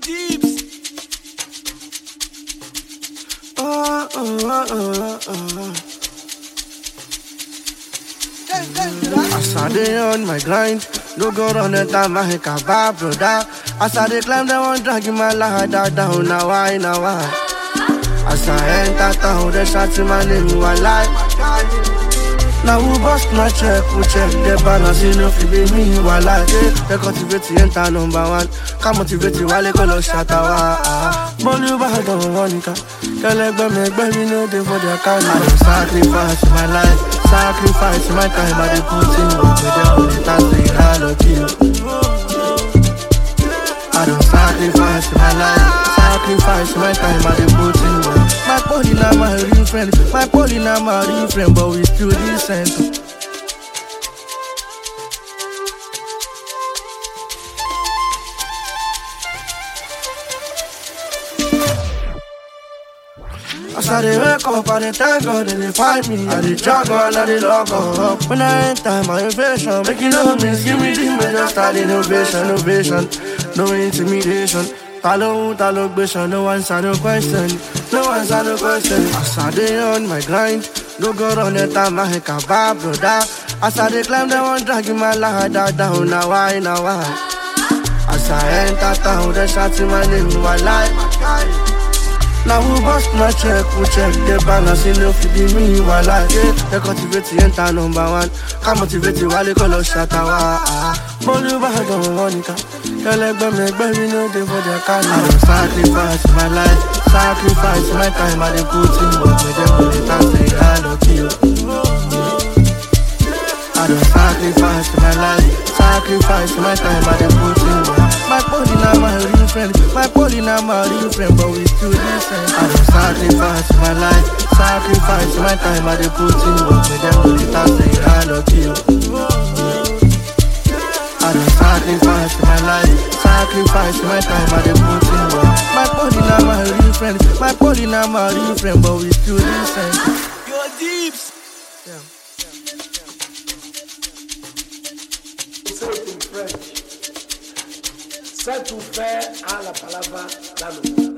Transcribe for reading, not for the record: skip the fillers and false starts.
Deeps. As I dey on my grind, no go run it down like a bad brother. As I dey climb, they want drag my ladder down. Now why, now why? As I enter town, they shout my name, you are like. Now who bust my check, who check the balance, you know, if you be me, you are like. They cultivate the enter number one. Come motivate you while they call us shatawa. Bolu bad on Monica. Can't let me make me know they for their kind. I don't sacrifice my life, sacrifice my time, I dey put in work with them only time they all of you. I don't sacrifice my life, sacrifice my time, I dey put in work. My body not my real friend, my body not my real friend, but we still decent. As I dey wake up, I dey thank God they find me. I dey jog on, I dey log up. When I enter my invasion, make you know me, give me the major style innovation, no intimidation. Talo gbation, no answer, no question, no answer, no question. As I dey on my grind, no go run it down like a bad brother. As I dey climb, they want drag my ladder down. Now why, now why? As I enter town, they shout my name, you are like. Now who bust my check, who check the balance, you know if you be me, you are like. They cultivate the enter number one. Come motivate you while they call us shatawa. Bolu bad on Monica. Can't let me make me know they for their kind. I don't sacrifice my life, sacrifice my time, I dey put in work with them only time they all of you. I don't sacrifice my life, sacrifice my time, I dey put in work. My body not my real friend, my body not my real friend, but we still decent. I don't sacrifice my life, sacrifice my time, I dey put in work with them only time they all of you. I don't sacrifice my life, sacrifice my time, I dey put in work. My body not my real friend, my body not my real friend, but we still decent. Your Deeps. Say it in French. C'est tout faire à la palabra la loi.